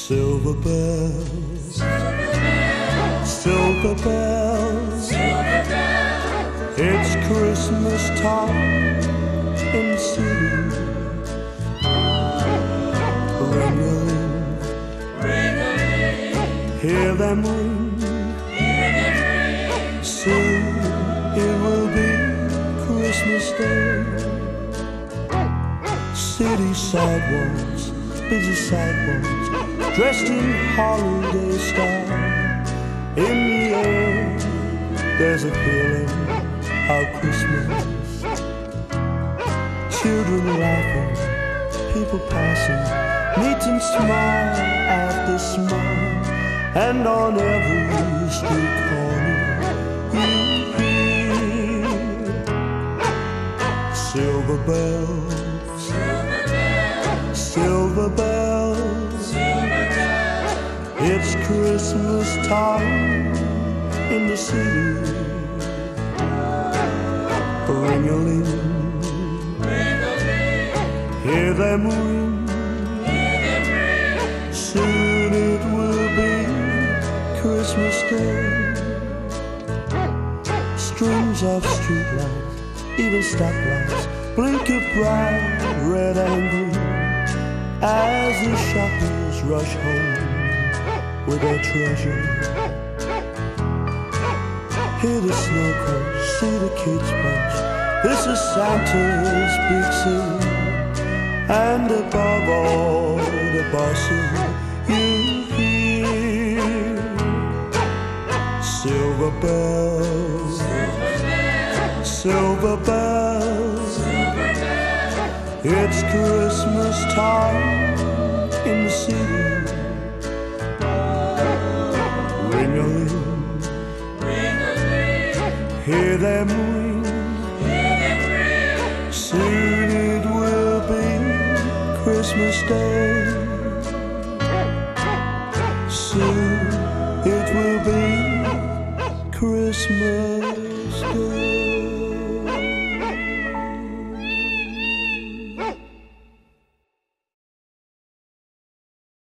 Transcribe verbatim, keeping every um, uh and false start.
Silver bells, silver bells, silver bells. It's Christmas time in the city. Ring-a-ling, ring-a-ling. Hear them ring, hear them ring. Soon it will be Christmas Day. City sidewalks, busy sidewalks, dressed in holiday style. In the air, there's a feeling of Christmas. Children laughing, people passing, meet and smile after smile. And on every street corner you hear silver bells, silver bells, silver bells, silver bells. It's Christmas time in the city. Ring-a-ling, ring-a-ling. Hear them ring, hear them ring. Soon it will be Christmas Day. Strings of streetlights, even stoplights, blink of bright red and green as the shoppers rush home with their treasure. Hear the snow crunch, see the kids bunch. This is Santa's big scene. And above all the bustle you hear silver bells, silver bells, silver bells, silver bells. It's Christmas time in the city. Ring-a-ling, ring-a-ling. Hear them ring, hear them ring. Soon it will be Christmas Day. Soon it will be Christmas.